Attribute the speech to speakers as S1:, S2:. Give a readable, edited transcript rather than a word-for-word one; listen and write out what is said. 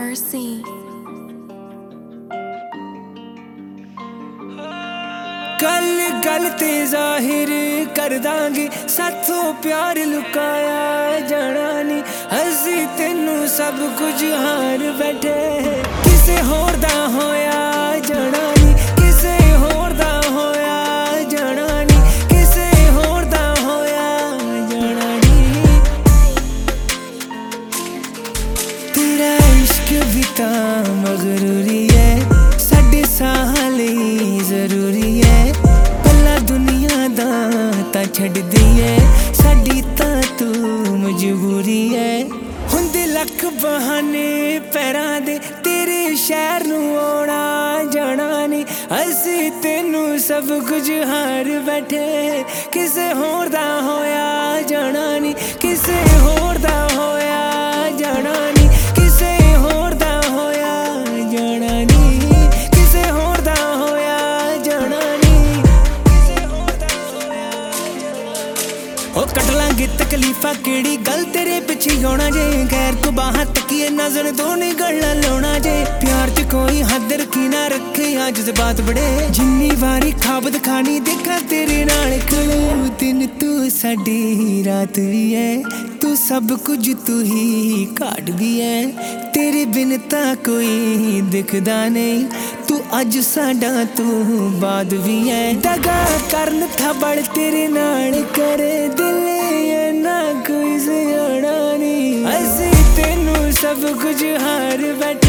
S1: mercy.
S2: गल गल ते जाहिर कर दांगे साथों प्यार लुकाया जाना नी असी तेनू सब कुछ हार बैठे किसे होर दा होया जाना नी किसे होर दा होया जाना नी किसे होर दा होया जाना नी तेरा इश्क भी तां मगरूरी है साडे साह लई जरूरी है छड़ दिए साडी तां तू मजबूरी है हुंदे लख बहाने पैरां दे तेरे शहर नू आना जाना नी असी तेनू सब कुछ हार बैठे किसे होर दा होया जाना नी किसे होर दा होया जाना नी किसे होर दा होया जाना नी किसे होर दा होया जाना नी कट लांगे तकलीफा केड़ी गल तेरे पिछे होना जे गैर को बाहर तकिए नजर दो नहीं गल्ला लाना जे प्यार च कोई हद रखी ना रखे आज जज्बात बड़े जिन्नी बारी खाब दिखानी देखा तेरे नाल खड़े दिन तू साडी रात भी है तू सब कुछ तू ही घाट भी है तेरे बिन तां कोई दिखदा नहीं तू अज साडा तू बाद भी है दगा करन था बड़ तेरे नाल करे दिल ना कोई सियाना नहीं असी तेनू सब कुछ हार बैठे